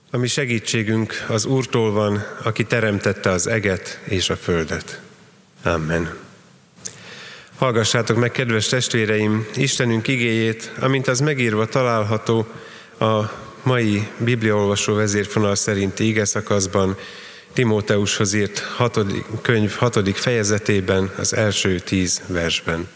A mi segítségünk az Úrtól van, aki teremtette az eget és a földet. Amen. Hallgassátok meg, kedves testvéreim, Istenünk igéjét, amint az megírva található a mai bibliaolvasó vezérfonal szerinti igeszakaszban, Timóteushoz írt 6. fejezetében, az első 10 versben.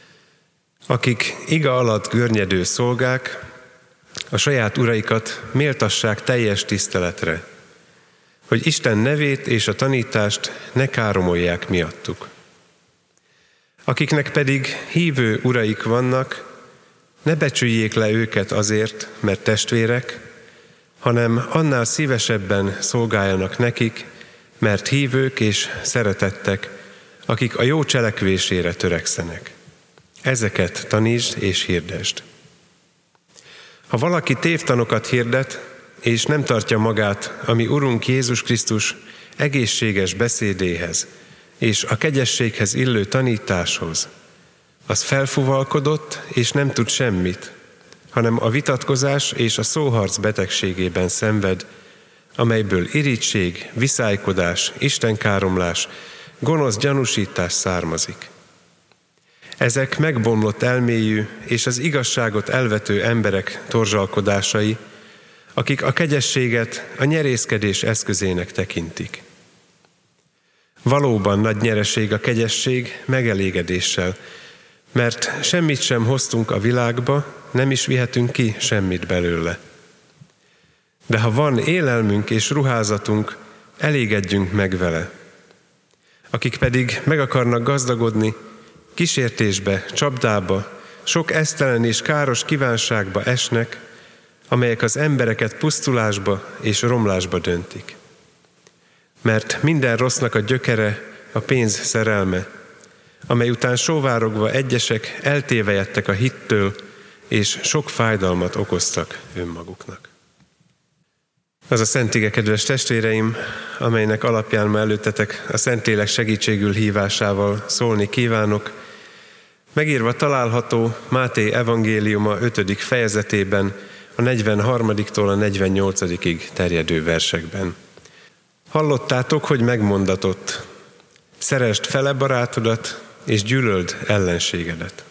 Akik iga alatt görnyedő szolgák, a saját uraikat méltassák teljes tiszteletre, hogy Isten nevét és a tanítást ne káromolják miattuk. Akiknek pedig hívő uraik vannak, ne becsüljék le őket azért, mert testvérek, hanem annál szívesebben szolgáljanak nekik, mert hívők és szeretettek, akik a jó cselekvésére törekszenek. Ezeket tanítsd és hirdesd. Ha valaki tévtanokat hirdet, és nem tartja magát a mi Urunk Jézus Krisztus egészséges beszédéhez, és a kegyességhez illő tanításhoz, az felfuvalkodott, és nem tud semmit, hanem a vitatkozás és a szóharc betegségében szenved, amelyből irigység, viszálykodás, istenkáromlás, gonosz gyanúsítás származik. Ezek megbomlott elméjű és az igazságot elvető emberek torzsalkodásai, akik a kegyességet a nyerészkedés eszközének tekintik. Valóban nagy nyereség a kegyesség megelégedéssel, mert semmit sem hoztunk a világba, nem is vihetünk ki semmit belőle. De ha van élelmünk és ruházatunk, elégedjünk meg vele. Akik pedig meg akarnak gazdagodni, kísértésbe, csapdába, sok esztelen és káros kívánságba esnek, amelyek az embereket pusztulásba és romlásba döntik. Mert minden rossznak a gyökere a pénz szerelme, amely után sóvárogva egyesek eltévejedtek a hittől, és sok fájdalmat okoztak önmaguknak. Az a szent ige, kedves testvéreim, amelynek alapján ma előttetek a Szentlélek segítségül hívásával szólni kívánok, megírva található Máté evangéliuma 5. fejezetében, a 43-tól a 48-ig terjedő versekben. Hallottátok, hogy megmondatott: szeresd fele barátodat, és gyűlöld ellenségedet.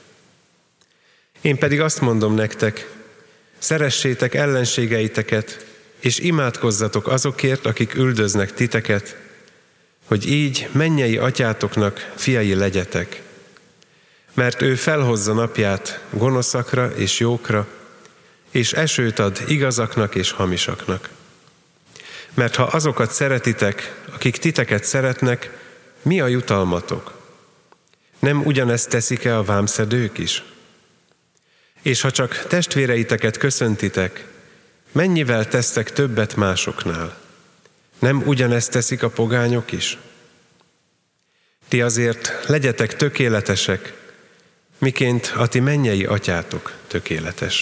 Én pedig azt mondom nektek, szeressétek ellenségeiteket, és imádkozzatok azokért, akik üldöznek titeket, hogy így mennyei atyátoknak fiai legyetek. Mert ő felhozza napját gonoszakra és jókra, és esőt ad igazaknak és hamisaknak. Mert ha azokat szeretitek, akik titeket szeretnek, mi a jutalmatok? Nem ugyanezt teszik-e a vámszedők is? És ha csak testvéreiteket köszöntitek, mennyivel tesztek többet másoknál? Nem ugyanezt teszik a pogányok is? Ti azért legyetek tökéletesek, miként a ti mennyei atyátok tökéletes.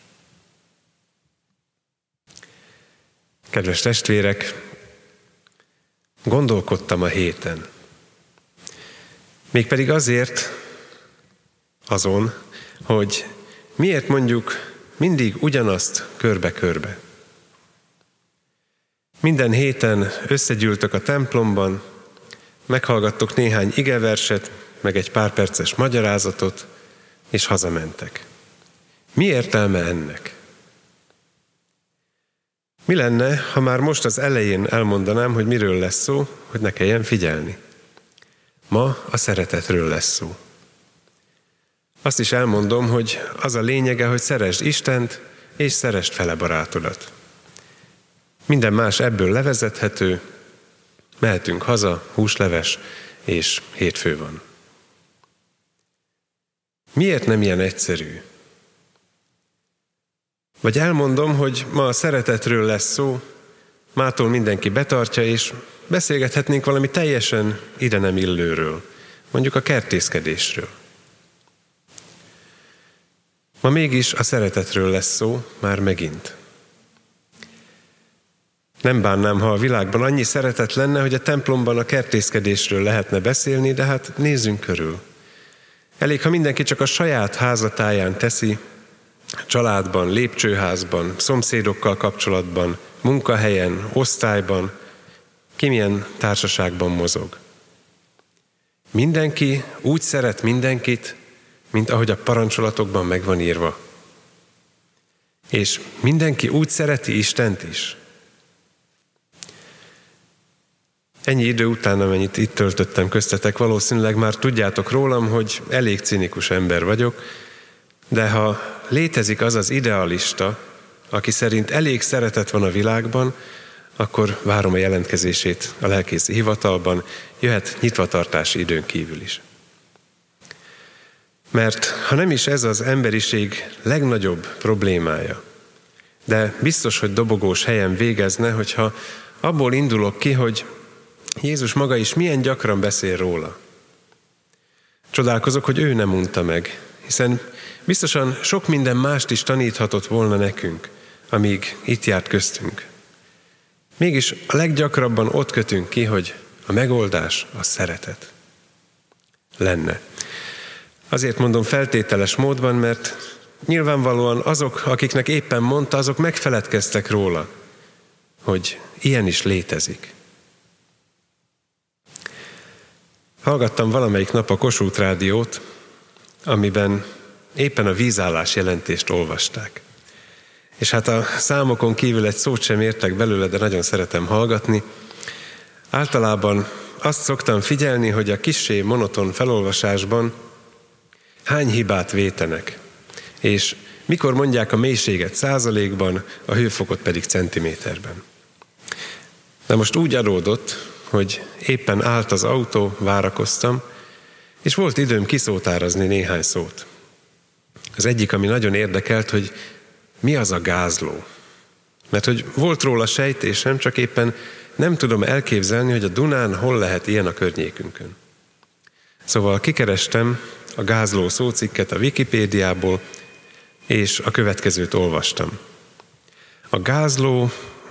Kedves testvérek, gondolkodtam a héten. Mégpedig azon, hogy miért mondjuk mindig ugyanazt körbe-körbe. Minden héten összegyűltök a templomban, meghallgattok néhány igeverset, meg egy pár perces magyarázatot, és hazamentek. Mi értelme ennek? Mi lenne, ha már most az elején elmondanám, hogy miről lesz szó, hogy ne kelljen figyelni? Ma a szeretetről lesz szó. Azt is elmondom, hogy az a lényege, hogy szeresd Istent, és szeresd fele barátodat. Minden más ebből levezethető, mehetünk haza, húsleves, és hétfő van. Miért nem ilyen egyszerű? Vagy elmondom, hogy ma a szeretetről lesz szó, mától mindenki betartja, és beszélgethetnénk valami teljesen ide nem illőről, mondjuk a kertészkedésről. Ma mégis a szeretetről lesz szó, már megint. Nem bánnám, ha a világban annyi szeretet lenne, hogy a templomban a kertészkedésről lehetne beszélni, de hát nézzünk körül. Elég, ha mindenki csak a saját házatáján teszi, családban, lépcsőházban, szomszédokkal kapcsolatban, munkahelyen, osztályban, ki milyen társaságban mozog. Mindenki úgy szeret mindenkit, mint ahogy a parancsolatokban meg van írva. És mindenki úgy szereti Istent is. Ennyi idő után, amennyit itt töltöttem köztetek, valószínűleg már tudjátok rólam, hogy elég cinikus ember vagyok, de ha létezik az az idealista, aki szerint elég szeretet van a világban, akkor várom a jelentkezését a lelkészi hivatalban, jöhet nyitvatartási időn kívül is. Mert ha nem is ez az emberiség legnagyobb problémája, de biztos, hogy dobogós helyen végezne, hogyha abból indulok ki, hogy Jézus maga is milyen gyakran beszél róla. Csodálkozok, hogy ő nem unta meg, hiszen biztosan sok minden mást is taníthatott volna nekünk, amíg itt járt köztünk. Mégis a leggyakrabban ott kötünk ki, hogy a megoldás a szeretet lenne. Azért mondom feltételes módban, mert nyilvánvalóan azok, akiknek éppen mondta, azok megfeledkeztek róla, hogy ilyen is létezik. Hallgattam valamelyik nap a Kossuth Rádiót, amiben éppen a vízállás jelentést olvasták. És hát a számokon kívül egy szót sem értek belőle, de nagyon szeretem hallgatni. Általában azt szoktam figyelni, hogy a kissé monoton felolvasásban hány hibát vétenek, és mikor mondják a mélységet százalékban, a hőfokot pedig centiméterben. De most úgy adódott, hogy éppen állt az autó, várakoztam, és volt időm kiszótárazni néhány szót. Az egyik, ami nagyon érdekelt, hogy mi az a gázló. Mert hogy volt róla sejtésem, csak éppen nem tudom elképzelni, hogy a Dunán hol lehet ilyen a környékünkön. Szóval kikerestem a gázló szócikket a Wikipédiából, és a következőt olvastam. A gázló,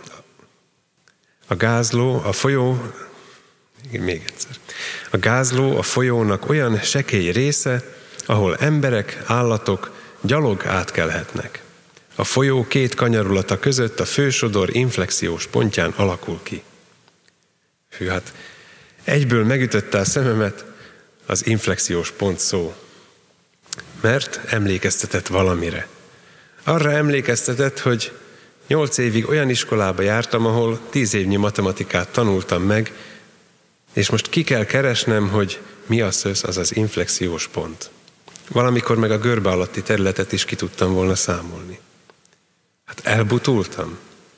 a folyó, még egyszer. A gázló a folyónak olyan sekély része, ahol emberek, állatok gyalog átkelhetnek. A folyó két kanyarulata között a fősodor inflexiós pontján alakul ki. Hű, hát egyből megütötte a szememet az inflexiós pont szó. Mert emlékeztetett valamire. Arra emlékeztetett, hogy 8 évig olyan iskolába jártam, ahol 10 évnyi matematikát tanultam meg, és most ki kell keresnem, hogy mi a szösz, az az inflexiós pont. Valamikor meg a görbe alatti területet is ki tudtam volna számolni. Hát elbutultam.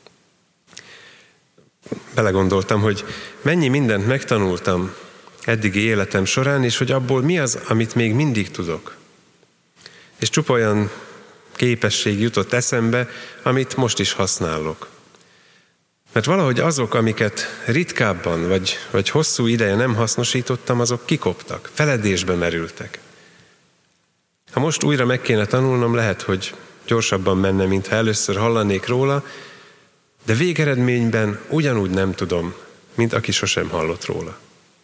Belegondoltam, hogy mennyi mindent megtanultam eddigi életem során, és hogy abból mi az, amit még mindig tudok. És csupa olyan képesség jutott eszembe, amit most is használok. Mert valahogy azok, amiket ritkábban vagy hosszú ideje nem hasznosítottam, azok kikoptak, feledésbe merültek. Ha most újra meg kéne tanulnom, lehet, hogy gyorsabban menne, mintha először hallanék róla, de végeredményben ugyanúgy nem tudom, mint aki sosem hallott róla.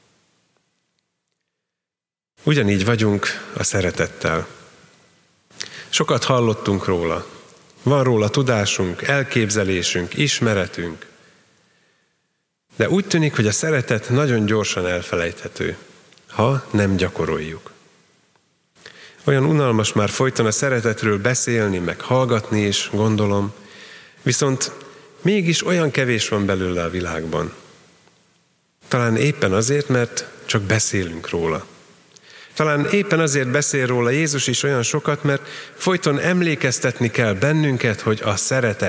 Ugyanígy vagyunk a szeretettel. Sokat hallottunk róla. Van róla tudásunk, elképzelésünk, ismeretünk. De úgy tűnik, hogy a szeretet nagyon gyorsan elfelejthető, ha nem gyakoroljuk. Olyan unalmas már folyton a szeretetről beszélni, meg hallgatni is, gondolom, viszont mégis olyan kevés van belőle a világban. Talán éppen azért, mert csak beszélünk róla. Talán éppen azért beszél róla Jézus is olyan sokat, mert folyton emlékeztetni kell bennünket, hogy a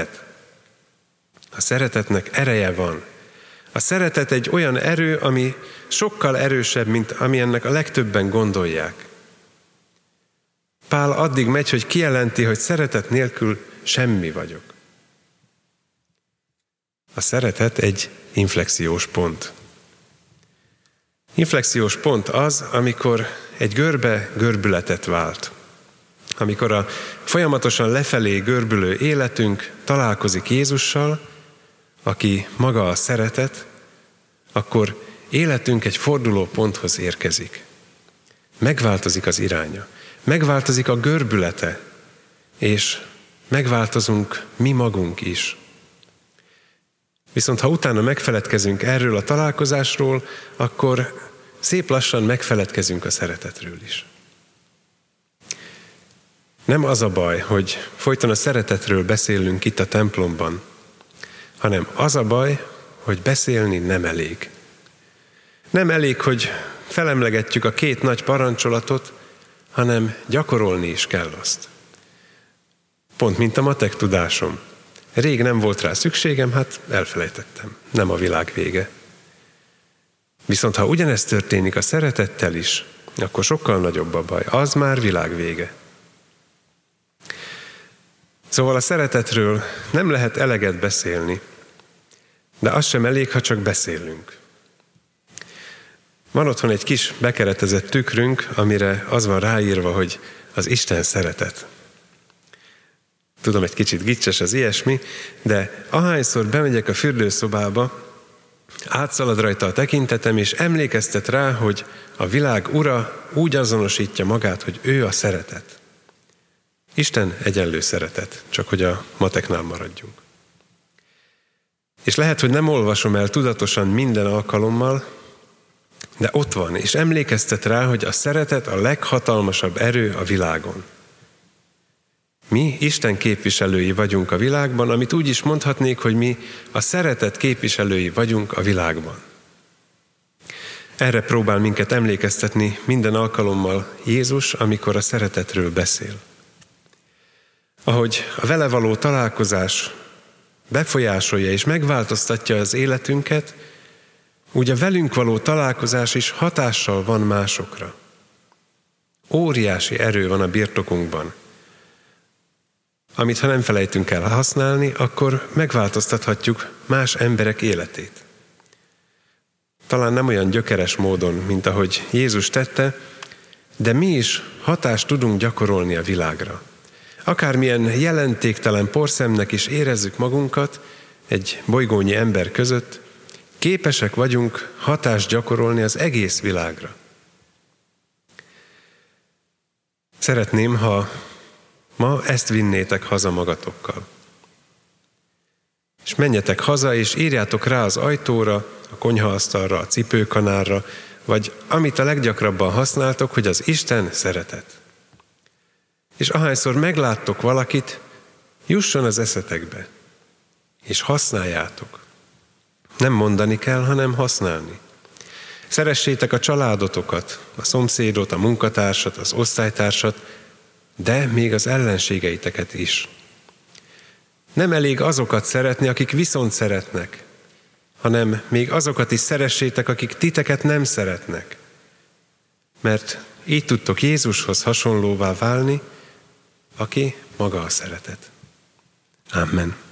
szeretetnek ereje van. A szeretet egy olyan erő, ami sokkal erősebb, mint ami ennek a legtöbben gondolják. Pál addig megy, hogy kijelenti, hogy szeretet nélkül semmi vagyok. A szeretet egy inflexiós pont. Inflexiós pont az, amikor egy görbe görbületet vált. Amikor a folyamatosan lefelé görbülő életünk találkozik Jézussal, aki maga a szeretet, akkor életünk egy forduló ponthoz érkezik. Megváltozik az iránya, megváltozik a görbülete, és megváltozunk mi magunk is. Viszont ha utána megfeledkezünk erről a találkozásról, akkor szép lassan megfeledkezünk a szeretetről is. Nem az a baj, hogy folyton a szeretetről beszélünk itt a templomban, hanem az a baj, hogy beszélni nem elég. Nem elég, hogy felemlegetjük a 2 nagy parancsolatot, hanem gyakorolni is kell azt. Pont mint a matek tudásom. Rég nem volt rá szükségem, hát elfelejtettem. Nem a világ vége. Viszont ha ugyanezt történik a szeretettel is, akkor sokkal nagyobb a baj. Az már világ vége. Szóval a szeretetről nem lehet eleget beszélni, de az sem elég, ha csak beszélünk. Van otthon egy kis bekeretezett tükrünk, amire az van ráírva, hogy az Isten szeretet. Tudom, egy kicsit gicses az ilyesmi, de ahányszor bemegyek a fürdőszobába, átszalad rajta a tekintetem, és emlékeztet rá, hogy a világ ura úgy azonosítja magát, hogy ő a szeretet. Isten egyenlő szeretet, csak hogy a mateknál maradjunk. És lehet, hogy nem olvasom el tudatosan minden alkalommal, de ott van, és emlékeztet rá, hogy a szeretet a leghatalmasabb erő a világon. Mi Isten képviselői vagyunk a világban, amit úgy is mondhatnék, hogy mi a szeretet képviselői vagyunk a világban. Erre próbál minket emlékeztetni minden alkalommal Jézus, amikor a szeretetről beszél. Ahogy a vele való találkozás befolyásolja és megváltoztatja az életünket, úgy a velünk való találkozás is hatással van másokra. Óriási erő van a birtokunkban, amit ha nem felejtünk el használni, akkor megváltoztathatjuk más emberek életét. Talán nem olyan gyökeres módon, mint ahogy Jézus tette, de mi is hatást tudunk gyakorolni a világra. Akármilyen jelentéktelen porszemnek is érezzük magunkat egy bolygónyi ember között, képesek vagyunk hatást gyakorolni az egész világra. Szeretném, ha ma ezt vinnétek haza magatokkal. És menjetek haza, és írjátok rá az ajtóra, a konyhaasztalra, a cipőkanárra, vagy amit a leggyakrabban használtok, hogy az Isten szeretet. És ahányszor megláttok valakit, jusson az eszetekbe, és használjátok. Nem mondani kell, hanem használni. Szeressétek a családotokat, a szomszédot, a munkatársat, az osztálytársat, de még az ellenségeiteket is. Nem elég azokat szeretni, akik viszont szeretnek, hanem még azokat is szeressétek, akik titeket nem szeretnek. Mert így tudtok Jézushoz hasonlóvá válni, aki maga a szeretet. Amen.